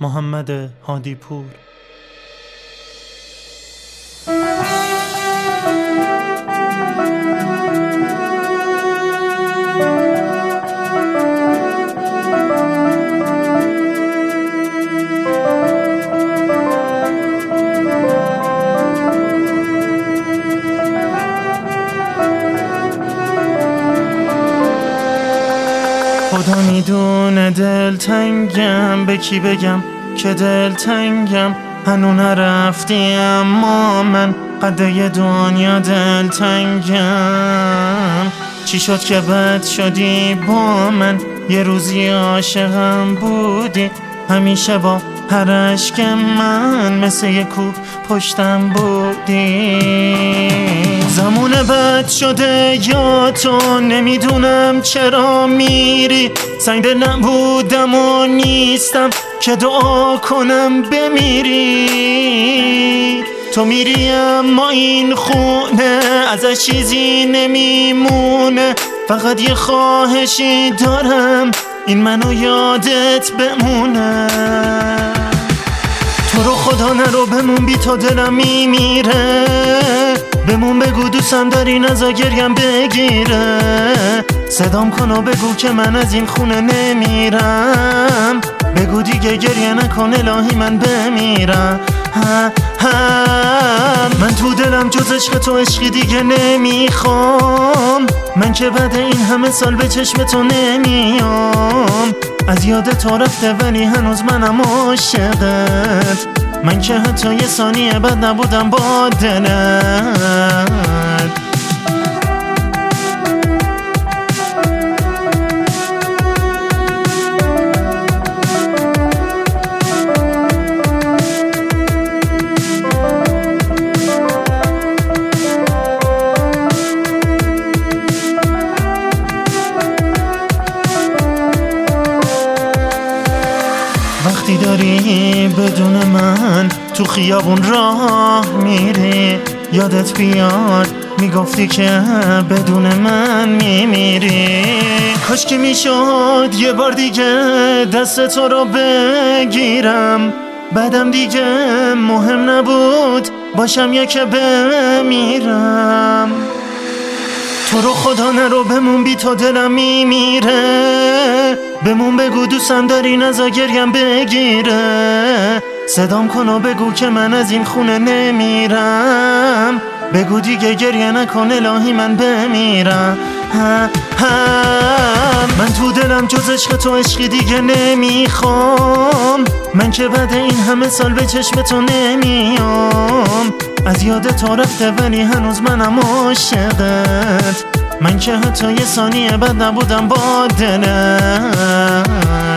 محمد هادی پور. خدا میدونه دلتنگم، به کی بگم که دلتنگم؟ هنو نرفتی اما من قده دنیا دلتنگم. چی شد که بد شدی با من؟ یه روزی عاشقم بودی، همیشه با هر عشق من مثل یه کوب پشتم بودی. زمان بد شده یا تو، نمیدونم چرا میری. سنگ دل نبودم و نیستم که دعا کنم بمیری. تو میری اما این خونه ازش چیزی نمیمونه. فقط یه خواهشی دارم، این منو یادت بمونه. تو رو خدا نرو بمون، بی تو دلم میمیره. بمون بگو دوستم داری، نزا گریم بگیره. صدام کن و بگو که من از این خونه نمیرم. بگو دیگه گریه نکن الهی من بمیرم. من تو دلم جز عشق تو عشقی دیگه نمیخوام. من که بعد این همه سال به چشم تو نمیام. از یاد تو رفته ولی هنوز منم عاشقت. من که حتی یه ثانیه بد نبودم با دلت. وقتی داری بدون من تو خیابون راه میری، یادت بیاد میگفتی که بدون من میمیری. کاش که میشد یه بار دیگه دست تو رو بگیرم. بعدم دیگه مهم نبود باشم یا که بمیرم. تو رو خدا نرو بمون، بی تو دلم میمیره. بمون بگو دوستم داری، نزا گریم بگیره. صدام کن و بگو که من از این خونه نمیرم. بگو دیگه گریه نکن الهی من بمیرم. من تو دلم جز عشق تو عشقی دیگه نمیخوام. من که بعد این همه سال به چشم تو نمیام. از یاد تو رفته ولی هنوز منم عاشقت. من که حتی یه ثانیه بد نبودم با دلت.